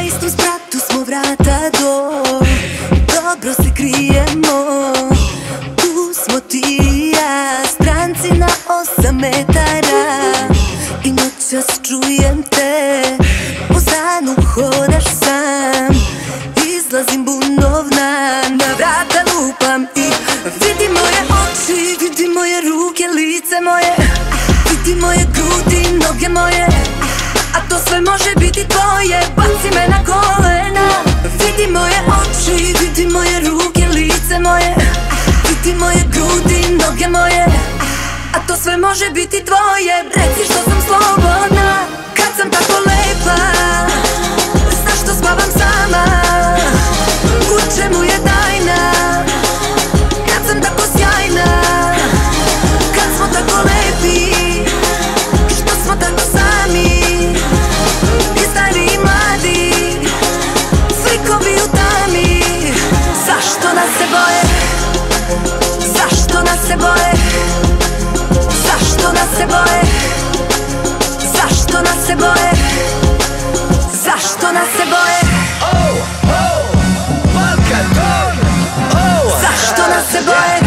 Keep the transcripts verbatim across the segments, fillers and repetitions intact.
istom spratu smo vrata do, dobro se krijemo. Tu smo ti i ja, stranci na osam metara. I noćas čujem te, po stanu hodaš sam. Izlazim bunovna, na vrata lupam i vidi moje oči, vidi moje ruke, lice moje, vidi moje grudi, noge moje. A to sve može biti tvoje, baci me na kolena. Vidi moje oči, vidi moje ruke, lice moje, vidi moje grudi, noge moje. A to sve može biti tvoje, reci što sam slobodna. Kad sam tako lepa, znaš što spavam sama. U čemu je tajna, kad sam tako sjajna. Kad smo tako lepi, što smo tako sami. I stari i mladi, slikovi u tami. Zašto nas se boje, zašto nas se boje, zašto nas se boje, zašto nas se boje, zašto nas se boje. Oh, oh, Balkaton, oh, zašto nas se boje.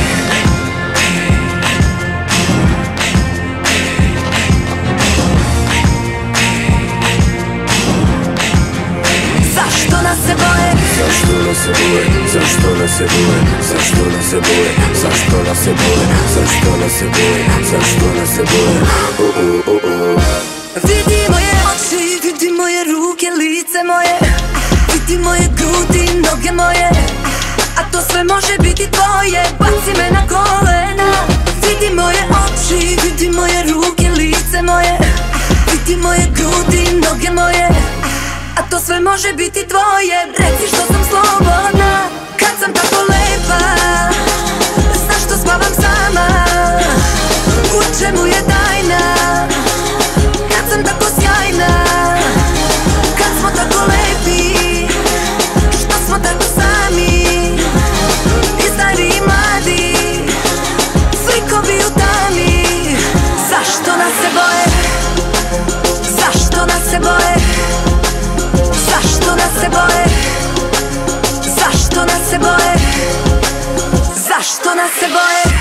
Zašto nas se boje, zašto nas se boje, zašto nas se boje, zašto nas se boje, zašto nas se boje, zašto nas se boje, zašto nas se boje. Oh, oh, oh, oh. Vidi moje oči, vidi moje ruke, lice moje, vidi moje grudi, noge moje. A to sve može biti tvoje, baci me na kolena. Vidi moje oči, vidi moje ruke, lice moje, vidi moje grudi, noge moje. A to sve može biti tvoje, reci što sam slobodna. Kad sam tako lepa, znaš što spavam sama. U čemu je tajna, kad sam tako sjajna. Kad smo tako lepi, što smo tako sami. I stari i mladi, slikovi u tami. Zašto nas se boje, zašto nas se boje, zašto nas se boje, zašto nas se boje, zašto nas se boje.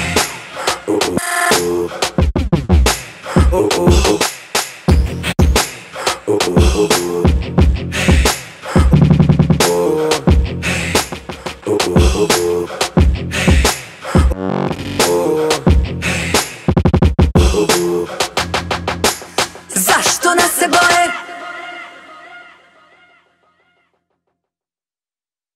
Oh, oh, oh. Oh, oh, oh, oh. Oh, oh, oh, oh.